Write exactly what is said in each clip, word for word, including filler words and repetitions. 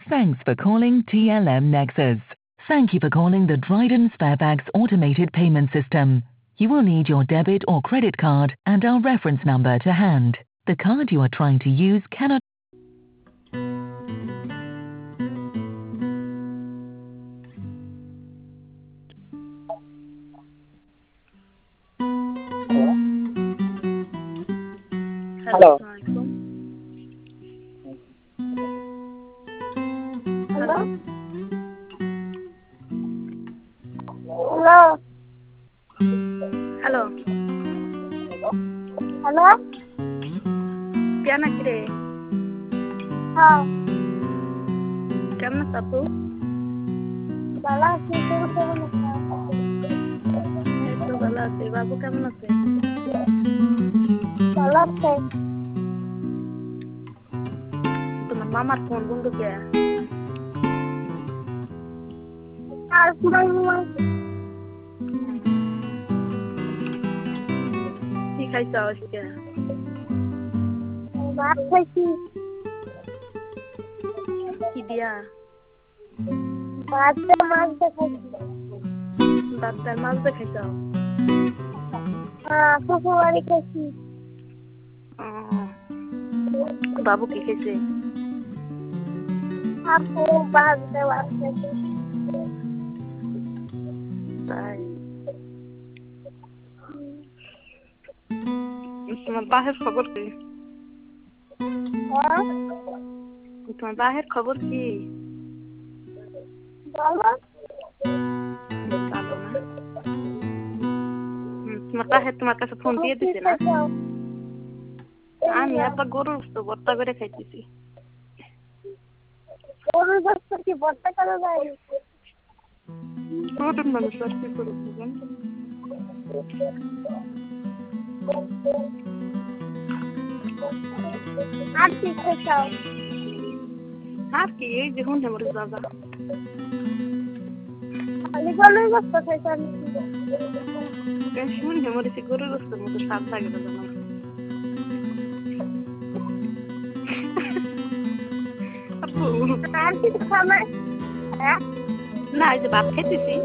Thanks for calling T L M Nexus. Thank you for calling the Dryden Sparebags automated payment system. You will need your debit or credit card and our reference number to hand. The card you are trying to use cannot... Hello. Hello. Hello. Hello. Hello. क्या ना करे? हाँ. केमन सबू? बाला से तो केमन है तो बाला से बाबू केमन से? बाला से. तुम्हार मामार फोन बंद क्या? आज मामा. ठीक है चावल क्या? बात है कि कि दिया बात तो मार देखा बात तो मार देखा चाव हाँ फुफुवारी कैसी बाबू की कैसे आपको बात से बात कैसे तुम्हार बाहर खबर की हाँ तुम्हार बाहर खबर की बाबा तुम्हार बाहर तुम्हार कैसे फोन दिए दिसे ना আমি একটা গরুর ভর্তা করে খাইতেছি গরুর ভর্তা কি ভর্তা করা যায় গরুর মাংস আর কি করে বুঝেন আর কি খাও আর কি এই যে হুন মরে দাদা খালি গরুর ভর্তা খাইতাম কেন শুন মরে সে গরুর ভর্তার মতো স্বাদ লাগে না আর কি খাবে হ্যাঁ না এই যে ভাত খেতেছি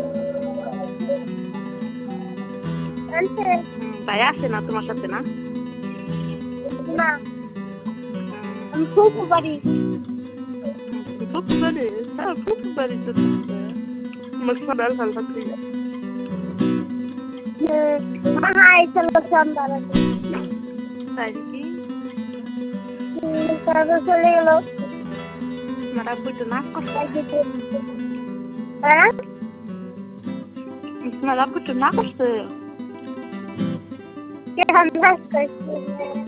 আনতে ভাই আসে না তোমার সাথে না না আমি খুব বাড়ি খুব বাড়ি হ্যাঁ খুব বাড়ি তো মশলা ডাল হালকা দিয়ে হাই চলো চন্দার তাই কি তারপর চলে গেল মারা বুঝতে না হ্যাঁ মারা বুঝতে না করছে কে হান্দাস করছে